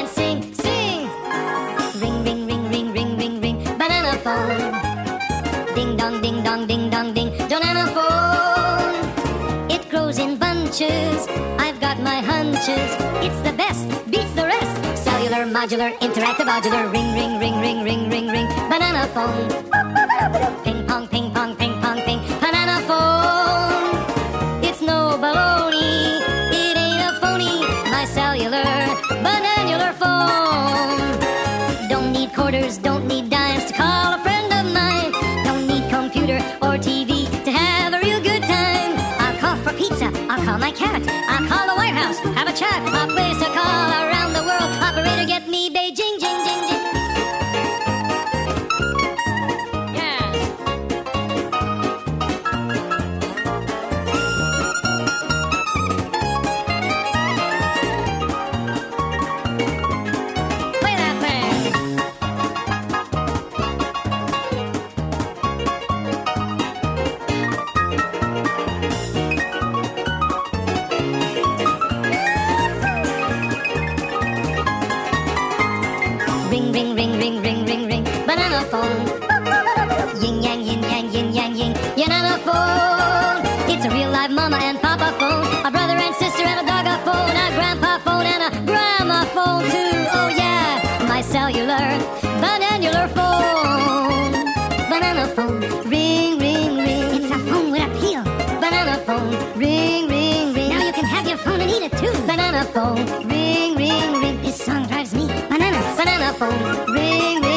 and sing, sing. Ring, ring, ring, ring, ring, ring, ring, banana phone. Ding dong, ding dong, ding dong, ding, banana phone. It grows in bunches, I've got my hunches. It's the best, beats the rest. Cellular, modular, interactive, modular. Ring, ring, ring, ring, ring, ring, ring, banana phone. Ping pong, ping pong, ping pong, ping, banana phone. It's no baloney, it ain't a phony. My cellular, bananular phone. Don't need quarters, don't need dimes to call a friend of mine. Don't need computer or TV to have a real good time. I'll call for pizza, I'll call my cat, I'll call the White House, have a chat. I'll place a call around the world. Operator, get me Beijing, jing, jing, jing. Ring, ring, ring, ring, ring, ring, ring, banana phone. Yin yang, yin yang, yin yang, yin, banana phone. It's a real live mama and papa phone, a brother and sister and a dog a phone, a grandpa phone and a grandma phone too. Oh yeah, my cellular, bananular phone. Banana phone, ring, ring, ring. It's a phone with appeal. Banana phone, ring, ring, ring. Now you can have your phone and eat it too. Banana phone, ring, ring, ring. This song drives me bananas. Banana phone, ring, ring.